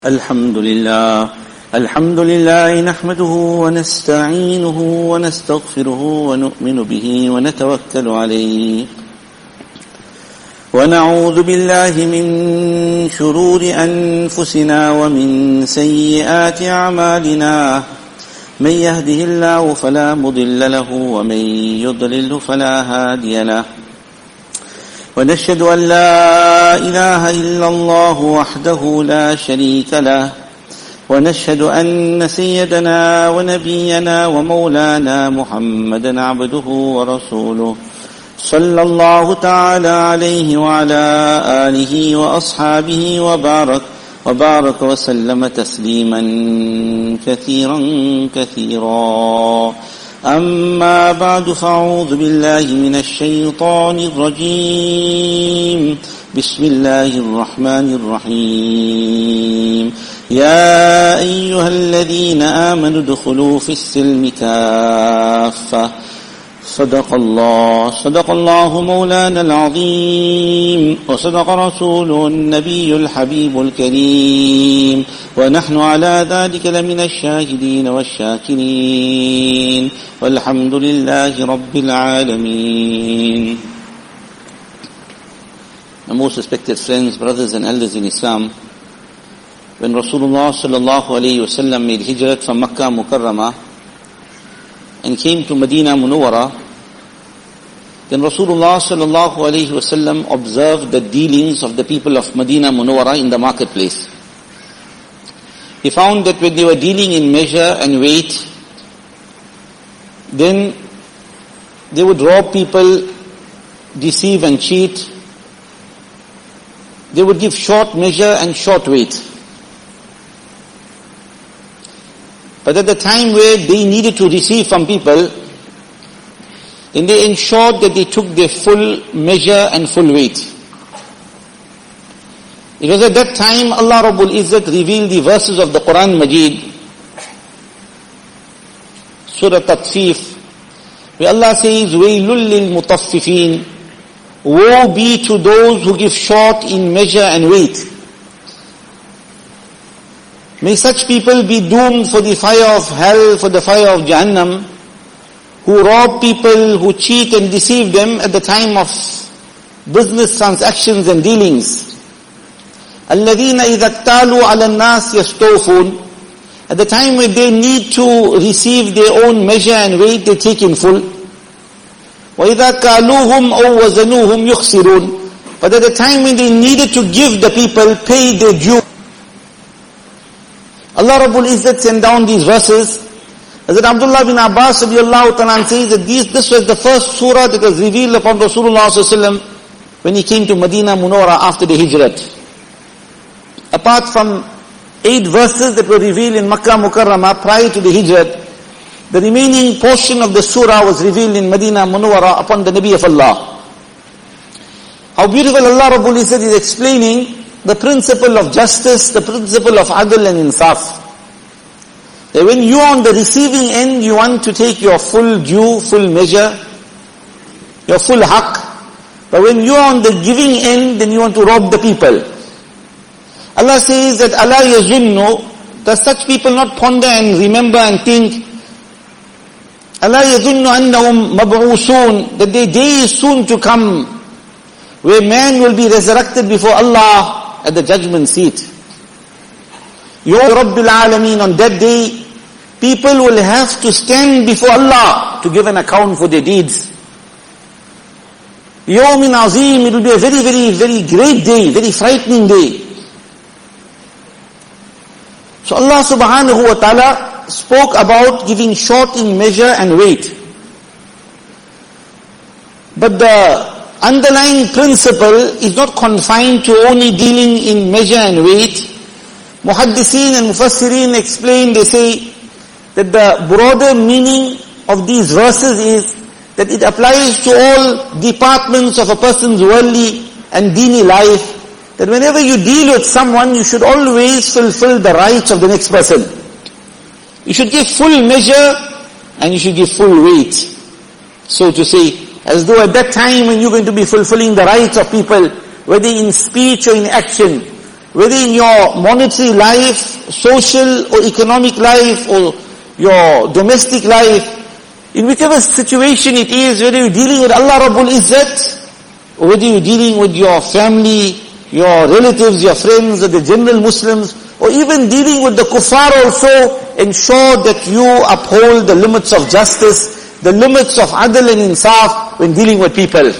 الحمد لله نحمده ونستعينه ونستغفره ونؤمن به ونتوكل عليه ونعوذ بالله من شرور أنفسنا ومن سيئات أعمالنا من يهده الله فلا مضل له ومن يضلل فلا هادي له ونشهد أن لا إله إلا الله وحده لا شريك له ونشهد أن سيدنا ونبينا ومولانا محمدا عبده ورسوله صلى الله تعالى عليه وعلى آله وأصحابه وبارك وسلم تسليما كثيرا أما بعد فأعوذ بالله من الشيطان الرجيم بسم الله الرحمن الرحيم يا أيها الذين آمنوا ادخلوا في السلم كافة صدق الله مولانا العظيم وصدق رسوله النبي الحبيب الكريم ونحن على ذلك لمن الشاهدين والشاكرين والحمد لله رب العالمين. My most respected friends, brothers and elders in Islam, when Rasulullah sallallahu alayhi wasallam made hijrat from Makkah Mukarramah and came to Medina Munawwara, then Rasulullah sallallahu alayhi wasallam observed the dealings of the people of Medina Munawwara in the marketplace. He found that when they were dealing in measure and weight, then they would rob people, deceive and cheat. They would give short measure and short weight. But at the time where they needed to receive from people, then they ensured that they took their full measure and full weight. It was at that time Allah Rabbul Izzat revealed the verses of the Quran Majid, Surah Tatfif, where Allah says, وَيْلُلْ لِلْمُطَفِّفِينَ, woe be to those who give short in measure and weight. May such people be doomed for the fire of hell, for the fire of Jahannam, who rob people, who cheat and deceive them at the time of business transactions and dealings. الَّذِينَ إِذَا اكْتَالُوا عَلَى النَّاسِ يَسْتَوْفُونَ, at the time when they need to receive their own measure and weight, they take in full. وَإِذَا كَالُوهُمْ أَوْ وَزَنُوهُمْ يُخْسِرُونَ, but at the time when they needed to give the people, pay their due. Allah Rabbul Izzat sent down these verses. Hazrat Abdullah bin Abbas radiallahu ta'ala says that this was the first surah that was revealed upon Rasulullah sallallahu alaihi wasallam when he came to Medina Munawwara after the hijrat. Apart from 8 verses that were revealed in Makkah Mukarramah prior to the hijrat, the remaining portion of the surah was revealed in Medina Munawwara upon the Nabi of Allah. How beautiful Allah Rabbul Izzat is explaining the principle of justice, the principle of adl and insaf. That when you are on the receiving end, you want to take your full due, full measure, your full haqq. But when you are on the giving end, then you want to rob the people. Allah says that Allah yazunnu, does such people not ponder and remember and think, Allah yazunnu annahum mab'usun, that their day is soon to come, where man will be resurrected before Allah at the judgment seat. Yawm Rabbil Alameen, on that day, people will have to stand before Allah to give an account for their deeds. Yawmin Azim, it will be a very, very, very great day, very frightening day. So Allah subhanahu wa ta'ala spoke about giving short in measure and weight. But the underlying principle is not confined to only dealing in measure and weight. Muhaddiseen and Mufassirin explain, they say that the broader meaning of these verses is that it applies to all departments of a person's worldly and deeny life. That whenever you deal with someone, you should always fulfill the rights of the next person. You should give full measure and you should give full weight, so to say, as though at that time when you're going to be fulfilling the rights of people, whether in speech or in action, whether in your monetary life, social or economic life, or your domestic life, in whichever situation it is, whether you're dealing with Allah Rabbul Izzat, or whether you're dealing with your family, your relatives, your friends, or the general Muslims, or even dealing with the kuffar also, ensure that you uphold the limits of justice, the limits of adl and insaf when dealing with people.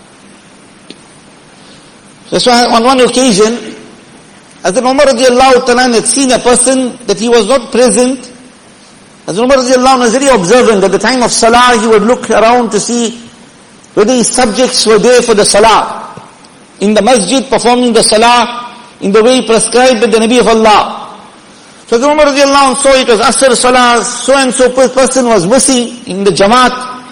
That's why on one occasion, Hazrat Umar radiallahu ta'ala had seen a person that he was not present. Hazrat Umar radiallahu ta'ala was very observant. At the time of salah, he would look around to see whether his subjects were there for the salah, in the masjid performing the salah in the way prescribed by the Nabi of Allah. So Hazrat Umar radiallahu ta'ala saw it was Asr salah, so and so person was missing in the Jamaat.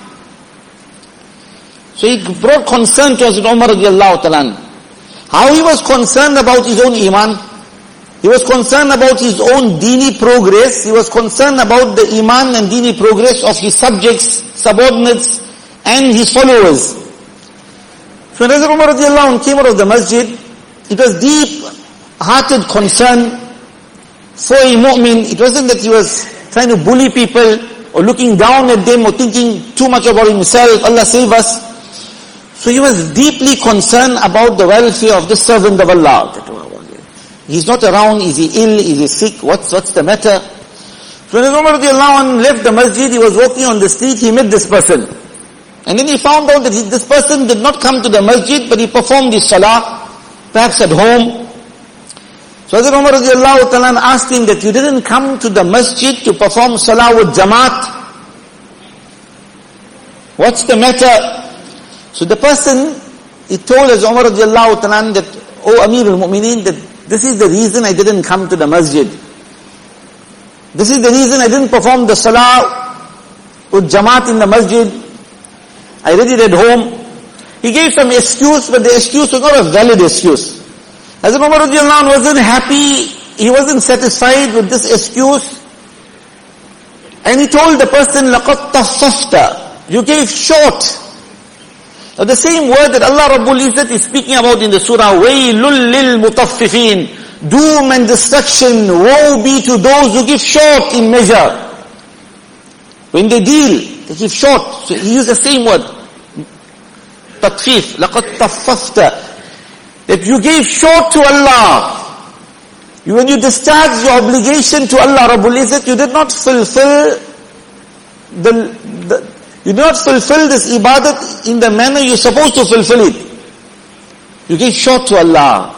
So he brought concern to Hazrat Umar radiallahu ta'ala. How he was concerned about his own iman, he was concerned about his own dini progress, he was concerned about the iman and dini progress of his subjects, subordinates and his followers. So when Hazrat Umar radiallahu anh came out of the masjid, it was deep-hearted concern for a mu'min. It wasn't that he was trying to bully people or looking down at them or thinking too much about himself, Allah save us. So he was deeply concerned about the welfare of this servant of Allah. He's not around, is he ill, is he sick, what's the matter? So when Umar radiallahu anh left the masjid, he was walking on the street, he met this person. And then he found out that this person did not come to the masjid, but he performed his salah, perhaps at home. So Hazrat Umar radiallahu ta'ala asked him that you didn't come to the masjid to perform salah with Jamaat. What's the matter? So the person, he told Hazrat Umar radiallahu ta'ala that, O Amir al-Mu'mineen, that this is the reason I didn't come to the masjid. This is the reason I didn't perform the salah with Jamaat in the masjid. I read it at home. He gave some excuse, but the excuse was not a valid excuse. Hazrat Umar radiallahu anh wasn't happy, he wasn't satisfied with this excuse. And he told the person, لَقَدْ تَفَّفْتَ, you gave short. Now the same word that Allah Rabbul Izzat is speaking about in the surah, وَيْلٌ لِلْمُطَفِّفِينَ, doom and destruction, woe be to those who give short in measure. When they deal, they give short. So he used the same word, tatfif, لَقَدْ تَفَّفْتَ, that you gave short to Allah. When you discharged your obligation to Allah Rabbul Izzat, you did not fulfill you did not fulfill this ibadat in the manner you're supposed to fulfill it. You gave short to Allah.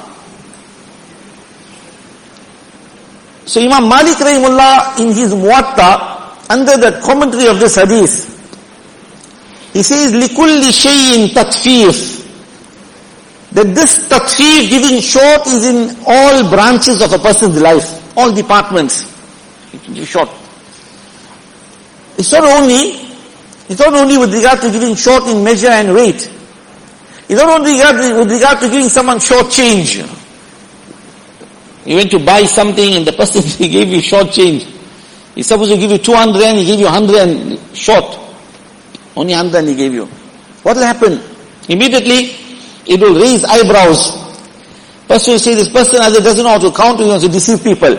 So Imam Malik rahimullah in his Muwatta, under the commentary of this hadith, he says, لِكُلِّ شَيْءٍ تَطْفِيف, that this tatfif, giving short, is in all branches of a person's life, all departments. You can give short. It's not only with regard to giving short in measure and rate. It's not only with regard to giving someone short change. You went to buy something and the person he gave you short change. He's supposed to give you 200 and he gave you 100 and short. Only 100 he gave you. What will happen? Immediately, it will raise eyebrows. Person will say, this person either doesn't know how to count or he wants to deceive people.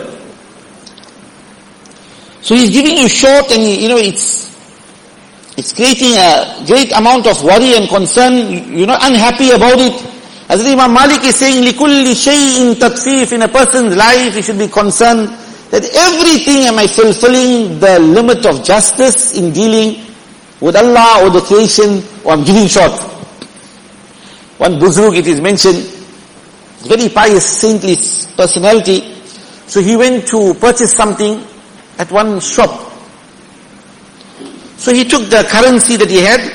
So he's giving you short and it's creating a great amount of worry and concern. You're not unhappy about it. As Imam Malik is saying, لِكُلِّ شَيْءٍ تَطْفِيف, in a person's life, he should be concerned that everything am I fulfilling the limit of justice in dealing with Allah or the creation, or I'm giving short. One Buzrug, it is mentioned, very pious, saintly personality. So he went to purchase something at one shop. So he took the currency that he had,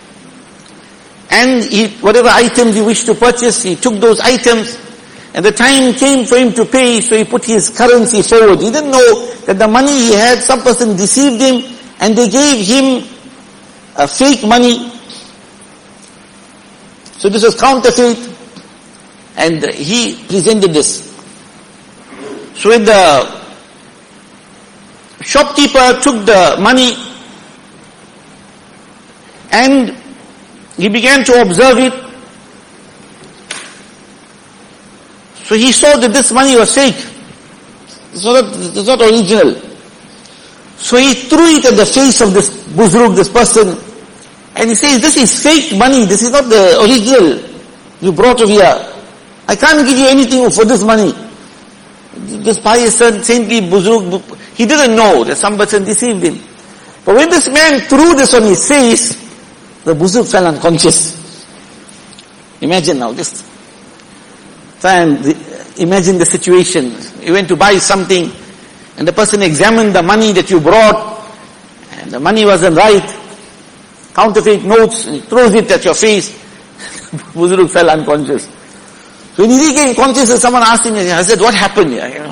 and whatever items he wished to purchase, he took those items, and the time came for him to pay, so he put his currency forward. He didn't know that the money he had, some person deceived him, and they gave him a fake money. So this was counterfeit, and he presented this. So when the shopkeeper took the money, and he began to observe it. So he saw that this money was fake. It's not original. So he threw it at the face of this buzruk, this person, and he says, this is fake money, this is not the original you brought over here. I can't give you anything for this money. This pious saintly buzruk, he didn't know that some person deceived him. But when this man threw this on his face, the buzruk fell unconscious. Imagine now, just try and imagine the situation. You went to buy something, and the person examined the money that you brought, and the money wasn't right. Counterfeit notes, and he throws it at your face. Buzruk fell unconscious. So when he regained consciousness, someone asked him, I said, what happened here?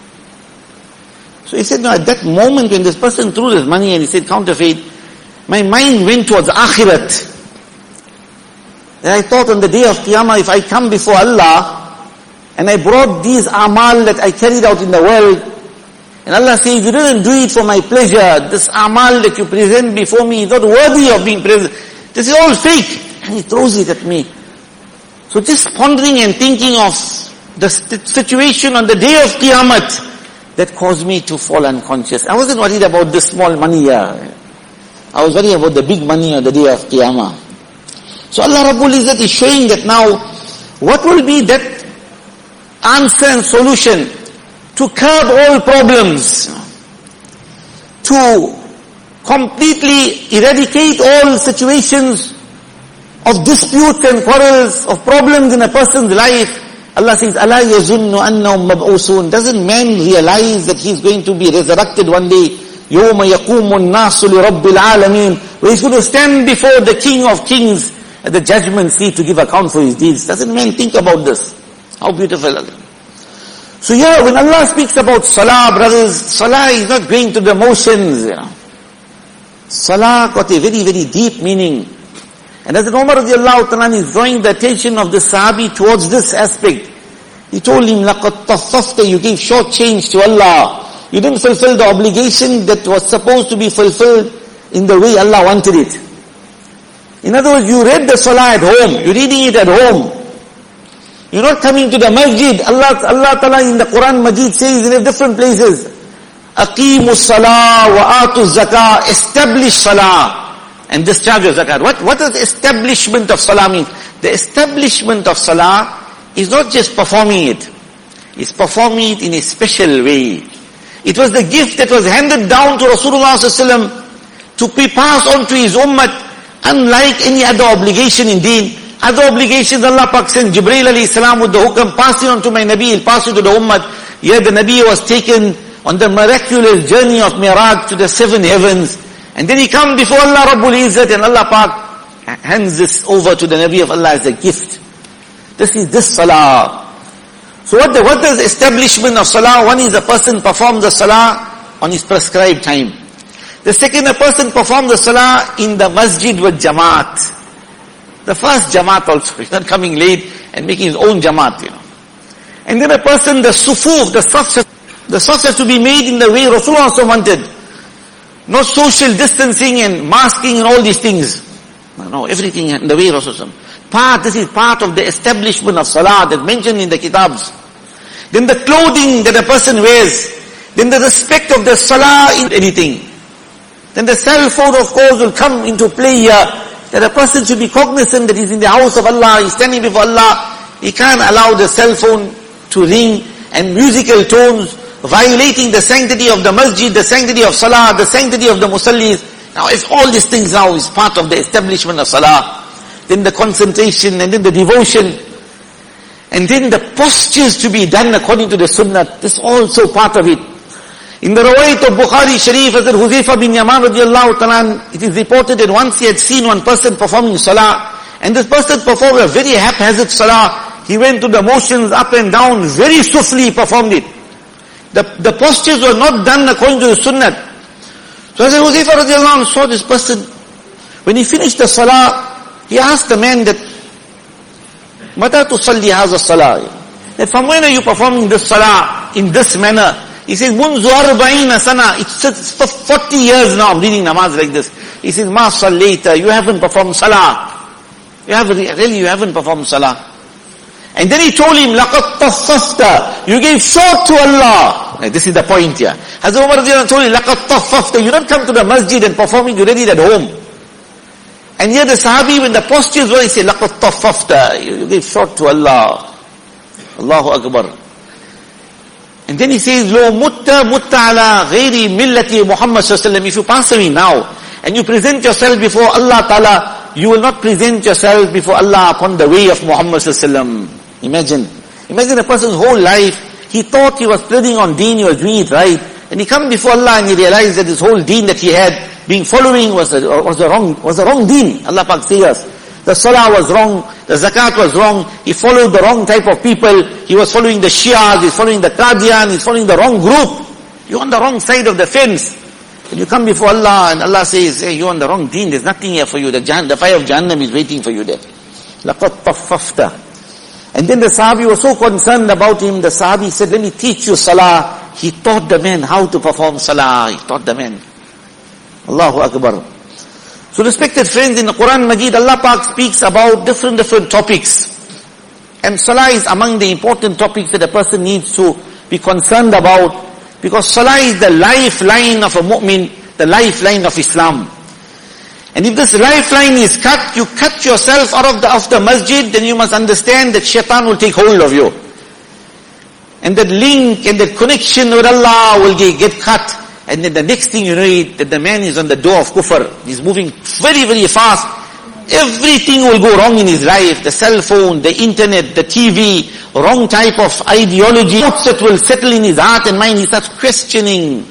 So he said, no, at that moment when this person threw this money and he said counterfeit, my mind went towards akhirat. And I thought on the day of Qiyamah, if I come before Allah, and I brought these amal that I carried out in the world, and Allah says, you didn't do it for my pleasure, this amal that you present before me is not worthy of being present. This is all fake. And he throws it at me. So just pondering and thinking of the situation on the day of Qiyamah, that caused me to fall unconscious. I wasn't worried about this small money here. I was worried about the big money on the day of Qiyamah. So Allah Rabbul Izzat is showing that now, what will be that answer and solution to curb all problems, to completely eradicate all situations of disputes and quarrels, of problems in a person's life. Allah says, أَلَا يَظُنُّ أَنَّهُمْ مَبْعُوثُونَ. Doesn't man realize that he's going to be resurrected one day? يَوْمَ يَقُومُ النَّاسُ لِرَبِّ الْعَالَمِينَ. Where he's going to stand before the King of Kings at the judgment seat to give account for his deeds. Doesn't man think about this? How beautiful. So here, when Allah speaks about salah, brothers, salah is not going to the motions. Salah got a very, very deep meaning. And as Umar radiallahu ta'ala is drawing the attention of the Sahabi towards this aspect, he told him, لَقَدْ طَفَّفْتَ, you gave short change to Allah. You didn't fulfill the obligation that was supposed to be fulfilled in the way Allah wanted it. In other words, you read the salah at home, you're reading it at home. You're not coming to the masjid. Allah Ta'ala in the Quran Majid says in different places, أَقِيمُوا الصَّلَاةَ وَآتُوا الزَّكَاةَ, establish salah and discharge your zakat. What does establishment of salah mean? The establishment of salah is not just performing it. It's performing it in a special way. It was the gift that was handed down to Rasulullah SAW to be passed on to his ummah, unlike any other obligation in deen. Other obligations, Allah Pak sent Jibreel alayhi salam with the hukam, pass it on to my Nabi, he'll pass it to the ummah. Here the Nabi was taken on the miraculous journey of Miraj to the 7 heavens. And then he comes before Allah Rabbul Izzat, and Allah Pak hands this over to the Nabi of Allah as a gift. This is this salah. So what does establishment of salah? One is a person performs the salah on his prescribed time. The second, a person performs the salah in the masjid with jamaat. The first jamaat also, he's not coming late and making his own jamaat, And then a person, the sufuf, the safs has to be made in the way Rasulullah also wanted. No social distancing and masking and all these things. No, everything in the way Rasulullah. This is part of the establishment of salah that's mentioned in the kitabs. Then the clothing that a person wears. Then the respect of the salah in anything. Then the cell phone, of course, will come into play here. That a person should be cognizant that he's in the house of Allah, he's standing before Allah. He can't allow the cell phone to ring and musical tones, violating the sanctity of the masjid, the sanctity of salah, the sanctity of the musallis. Now if all these things now is part of the establishment of salah, then the concentration and then the devotion, and then the postures to be done according to the sunnah, this is also part of it. In the Rawait of Bukhari Sharif, Hazrat Huzaifa bin Yaman radiallahu ta'ala, it is reported that once he had seen one person performing salah, and this person performed a very haphazard salah. He went to the motions up and down, very swiftly performed it. The postures were not done according to the sunnah. So Hazrat Huzaifa radiallahu anhu saw this person. When he finished the salah, he asked the man that, Mata tusalli haza salah? That from when are you performing this salah in this manner? He says, Munzu arba'ina sana. It's for 40 years now I'm reading namaz like this. He says, Ma sallaita, you haven't performed salah. You haven't performed salah. And then he told him, لَقَدْ طَفَّفْتَ. You gave short to Allah. Like, this is the point here. Hazrat Umar told him, لَقَدْ طَفَّفْتَ. You don't come to the masjid and perform it, you read it at home. And here the Sahabi, when the postures were, he said, لَقَدْ طَفَّفْتَ. You gave short to Allah. Allahu Akbar. And then he says, لَوْ مُتَّ عَلَىٰ غَيْرِ مِلَّةِ Muhammad sallallahu alaihi wasallam. If you pass away now, and you present yourself before Allah Ta'ala, you will not present yourself before Allah upon the way of Muhammad sallallahu alaihi wasallam. Imagine a person's whole life, he thought he was treading on deen, he was doing it right, and he come before Allah and he realized that his whole deen that he had been following was the wrong deen. Allah Pak says us. The salah was wrong, the zakat was wrong, he followed the wrong type of people, he was following the Shias, he's following the Qadian, he's following the wrong group. You're on the wrong side of the fence. And you come before Allah and Allah says, hey, you're on the wrong deen, there's nothing here for you, the fire of Jahannam is waiting for you there. لَقَدْ طَفَّفْتَ. And then the Sahabi was so concerned about him, the Sahabi said, let me teach you salah. He taught the man how to perform salah. He taught the man. Allahu Akbar. So respected friends, in the Quran Majid, Allah Pak speaks about different topics. And salah is among the important topics that a person needs to be concerned about. Because salah is the lifeline of a mu'min, the lifeline of Islam. And if this lifeline is cut, you cut yourself out of the masjid, then you must understand that shaitan will take hold of you. And that link and that connection with Allah will get cut. And then the next thing you know that the man is on the door of kufr. He's moving very, very fast. Everything will go wrong in his life. The cell phone, the internet, the TV, wrong type of ideology. That will settle in his heart and mind. He starts questioning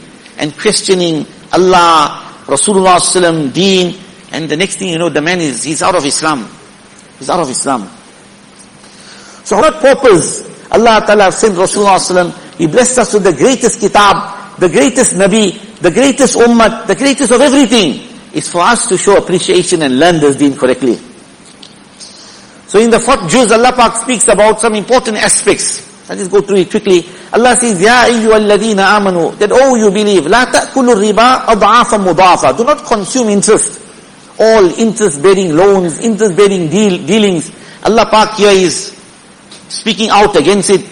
Allah, Rasulullah sallallahu deen. And the next thing you know, the man he's out of Islam. He's out of Islam. So for what purpose Allah Ta'ala sent Rasulullah sallallahu He blessed us with the greatest kitab, the greatest Nabi, the greatest ummah, the greatest of everything. It's for us to show appreciation and learn this deen correctly. So in the 4th juz, Allah Pak speaks about some important aspects. I'll just go through it quickly. Allah says, Ya ayyuhalladhina amanu, that you believe, La ta'kulu riba ad'afa mudafa. Do not consume interest. All interest-bearing loans, interest-bearing dealings. Allah Pak here is speaking out against it.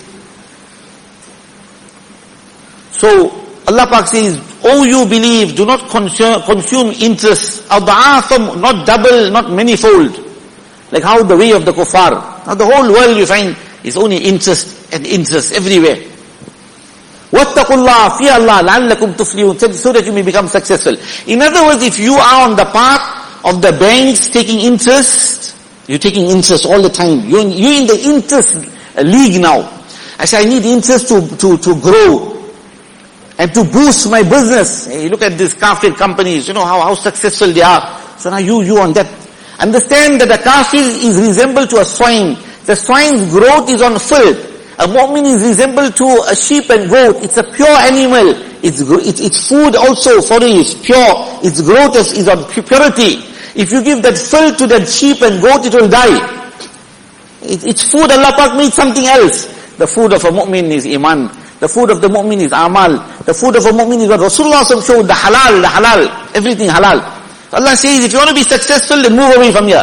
So, Allah Pak says, you believe, do not consume interest. Ad'afa, not double, not manifold. Like how the way of the kuffar. Now the whole world you find is only interest and interest everywhere. Wattaqullah, fear Allah, la'allakum tuflihun, so that you may become successful. In other words, if you are on the path of the banks taking interest, you're taking interest all the time. You're in the interest league now. I say, I need interest to grow and to boost my business. Hey, look at these kafir companies, you know how successful they are. So now you on that. Understand that the kafir is resembled to a swine. The swine's growth is on filth. A mu'min is resembled to a sheep and goat. It's a pure animal. Its food also for it is pure. Its growth is on purity. If you give that filth to that sheep and goat, it will die. Its food, Allah Pak made something else. The food of a mu'min is iman. The food of the mu'min is amal. The food of a mu'min is what Rasulullah showed, the halal, everything halal. Allah says, if you want to be successful, then move away from here.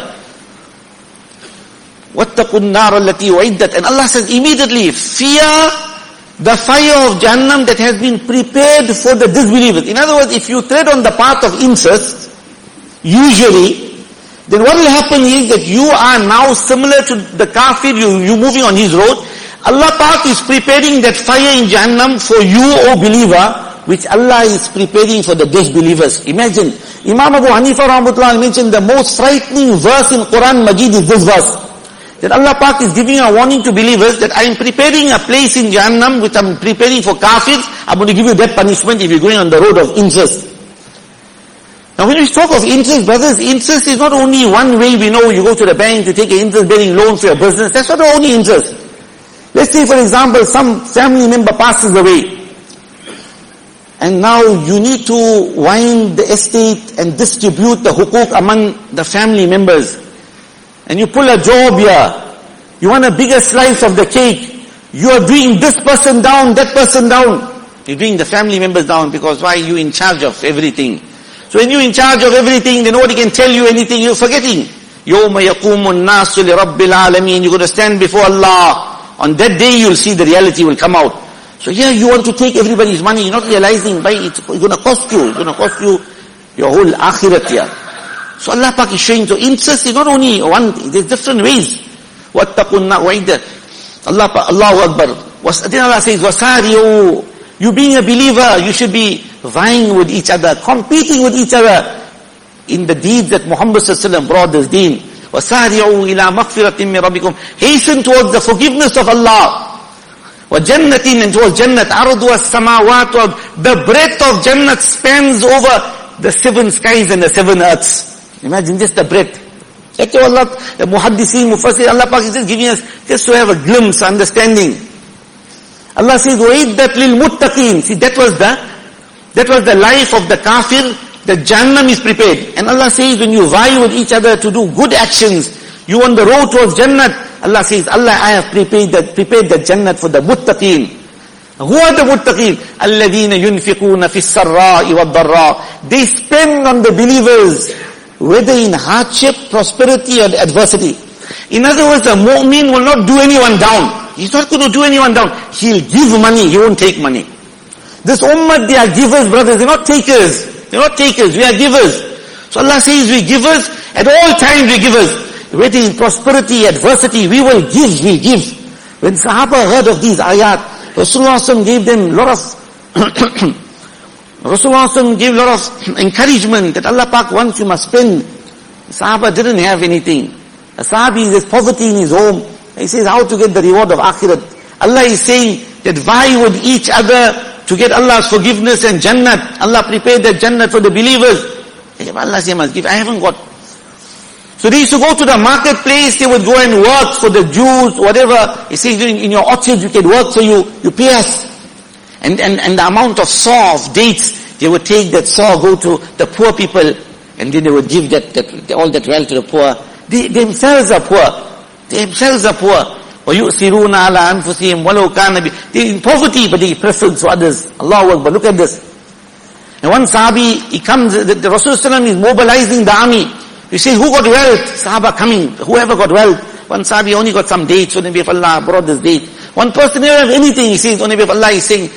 وَاتَّقُوا النَّارَ الَّتِي وَعِدَّتْ. And Allah says immediately, fear the fire of Jahannam that has been prepared for the disbelievers. In other words, if you tread on the path of interest, usually, then what will happen is that you are now similar to the kafir, you moving on his road. Allah Ta'ala is preparing that fire in Jahannam for you, O believer, which Allah is preparing for the disbelievers. Imagine, Imam Abu Hanifa Rahmatullah mentioned the most frightening verse in Quran Majid is this verse. That Allah Pak is giving a warning to believers that I am preparing a place in Jahannam which I am preparing for kafirs. I am going to give you that punishment if you are going on the road of interest. Now when we talk of interest, brothers, interest is not only one way we know you go to the bank to take an interest-bearing loan for your business. That's not the only interest. Let's say for example, some family member passes away. And now you need to wind the estate and distribute the hukuk among the family members. And you pull a job here. You want a bigger slice of the cake. You are doing this person down, that person down. You're doing the family members down because why? You're in charge of everything. So when you're in charge of everything, then nobody can tell you anything. You're forgetting. يَوْمَ يَقُومُ النَّاسُ لِرَبِّ الْعَالَمِينَ. You're going to stand before Allah. On that day you'll see the reality will come out. So here you want to take everybody's money, you're not realizing why it's going to cost you. It's going to cost you your whole akhirat here. So Allah Pak is showing, so interest is not only one, there's different ways. وَاتَّقُوا النَّارَ. Allahu Akbar. Then Allah says, وَسَارِعُوا. You being a believer, you should be vying with each other, competing with each other in the deeds that Muhammad ﷺ brought this deen. وَسَارِعُوا إِلَى مَغْفِرَةٍ مِّن رَبِّكُمْ. Hasten towards the forgiveness of Allah. وَجَنَّةٍ, and towards Jannat. عَرْضُهَا السَّمَاوَاتُ. The breadth of Jannat spans over the 7 skies and the 7 earths. Imagine just the breadth. That's what Allah, the Muhaddiseen, Mufassir, Allah Pak is just giving us, just to have a glimpse, understanding. Allah says, وَإِدَّتْ لِلْمُتَّقِينَ. See, that was the life of the kafir. The Jannam is prepared. And Allah says, when you vie with each other to do good actions, you on the road towards Jannat, Allah says, I have prepared the Jannat for the muttaqeen. Who are the muttaqeen? الَّذِينَ يُنْفِقُونَ فِي السَّرَّاءِ وَالضَّرَّاءِ. They spend on the believers, whether in hardship, prosperity or adversity. In other words, the mu'min will not do anyone down. He's not going to do anyone down. He'll give money, he won't take money. This ummah, they are givers, brothers, they're not takers. They're not takers, we are givers. So Allah says we givers, at all times we givers. Whether in prosperity, adversity, we will give. When Sahaba heard of these ayat, Rasulullah gave them a lot of Rasulullah gave a lot of encouragement that Allah Pak wants you must spend. Sahaba didn't have anything. A Sahabi, there's poverty in his home. He says how to get the reward of akhirat. Allah is saying that vie with each other to get Allah's forgiveness and Jannat. Allah prepared that Jannat for the believers. Allah says, must give. I haven't got. So they used to go to the marketplace, they would go and work for the Jews, whatever. He says, in your orchards you can work for you pay us. And the amount of saw of dates, they would take that saw, go to the poor people, and then they would give all that wealth to the poor. They themselves are poor. They're وَيُؤْثِرُونَ عَلَىٰ أَنفُسِهِمْ وَلَوْ كَانَ بِهِمْ. They're in poverty, but they prefer to others. Allahu Akbar, look at this. And one Sahabi, he comes, the Rasulullah is mobilizing the army. He says, who got wealth? Sahaba coming, whoever got wealth. One Sahabi only got some dates, so Nabi of Allah brought this date. One person never have anything, he says, Nabi of Allah is saying,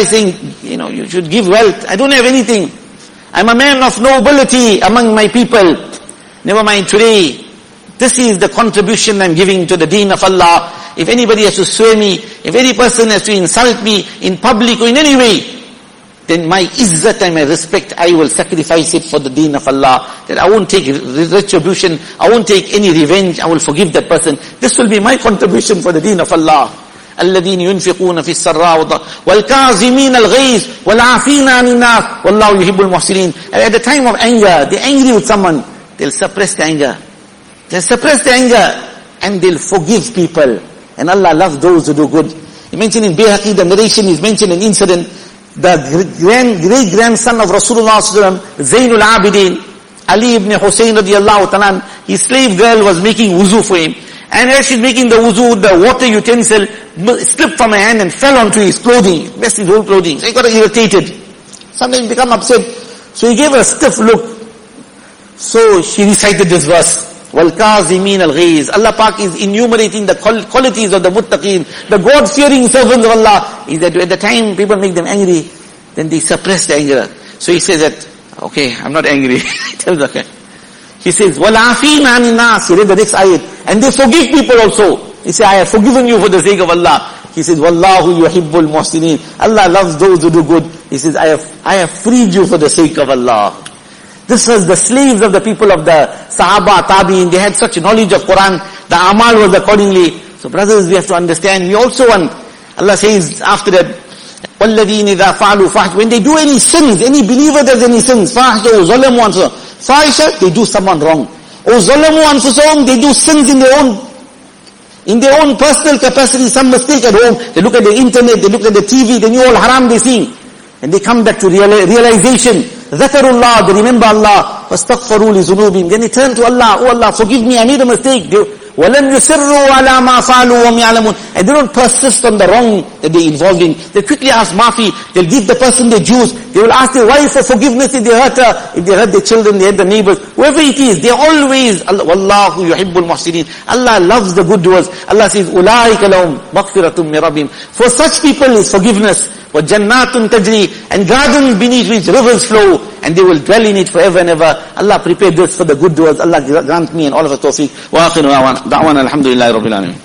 you should give wealth. I don't have anything. I'm a man of nobility among my people. Never mind today. This is the contribution I'm giving to the deen of Allah. If anybody has to swear me, if any person has to insult me in public or in any way, then my izzat and my respect, I will sacrifice it for the deen of Allah. That I won't take retribution, I won't take any revenge, I will forgive that person. This will be my contribution for the deen of Allah. الَّذِينَ يُنْفِقُونَ فِي السَّرَّاءِ وَالْكَاظِمِينَ الْغَيْظَ وَالْعَافِينَ عَنِ النَّاسِ وَاللَّهُ يُحِبُّ الْمُحْسِنِينَ. At the time of anger, they're angry with someone, they'll suppress the anger. They'll suppress the anger and they'll forgive people. And Allah loves those who do good. He mentioned in Bayhaqi, the narration is mentioned an incident. The great-grandson of Rasulullah Zainul Abidin, Ali ibn Hussein radiallahu ta'ala, his slave girl was making wuzu for him. And as she's making the wuzu, the water utensil slipped from her hand and fell onto his clothing, messed his whole clothing. So he got irritated. Sometimes he became upset. So he gave her a stiff look. So she recited this verse. وَالْكَاظِمِينَ الْغَيْظَ. Allah Pak is enumerating the qualities of the muttaqeen, the God-fearing servants of Allah. Is that at the time people make them angry, then they suppress the anger. So he says that, okay, I'm not angry. Tells okay. He says, وَالْعَافِينَ عَنِ النَّاسِ. He read the next ayat. And they forgive people also. He says, I have forgiven you for the sake of Allah. He says, وَاللَّهُ يُحِبُّ الْمُحْسِنِينَ. Allah loves those who do good. He says, I have freed you for the sake of Allah. This was the slaves of the people of the Sahaba, Tabi'in. They had such knowledge of Quran. The amal was accordingly. So brothers, we have to understand. We also want, Allah says after that, وَالَّذِينَ إِذَا فَعَلُوا فَاحِشَةً. When they do any sins, any believer does any sins, فَاحِشَةً أَوْ ظَلَمُوا أَنفُسَهُمْ. Fahisha, they do someone wrong. Or ظَلَمُوا أَنفُسَهُمْ, they do sins in their own personal capacity, some mistake at home. They look at the internet, they look at the TV, they knew all haram they see. And they come back to realization. ذَكَرُوا اللَّهِ, they remember Allah. فَاسْتَغْفَرُوا لِذُنُوبِهِمْ. Then they turn to Allah, oh Allah, forgive me, I made a mistake. وَلَمْ يُسِرُّوا عَلَى مَا فَعَلُوا وَهُمْ يَعْلَمُونَ. And they don't persist on the wrong that they're involved in. They quickly ask maafi. They'll give the person the juice. They will ask their wife for forgiveness if they hurt her, if they hurt their children, they hurt the neighbors. Whoever it is, they always, Wallahu yuhibbul muhsinin. Allah loves the good doers. Allah says, أُولَٰئِكَ لَهُمْ مَغْفِرَةٌ مِّن رَبِّهِمْ. For such people is forgiveness. وَجَنَّاتٌ تَجْرِي, and gardens beneath which rivers flow, and they will dwell in it forever and ever. Allah prepared this for the good doers. Allah grant me and all of us tawfiq. Wa akhiru da'wana alhamdulillahi rabbil alamin.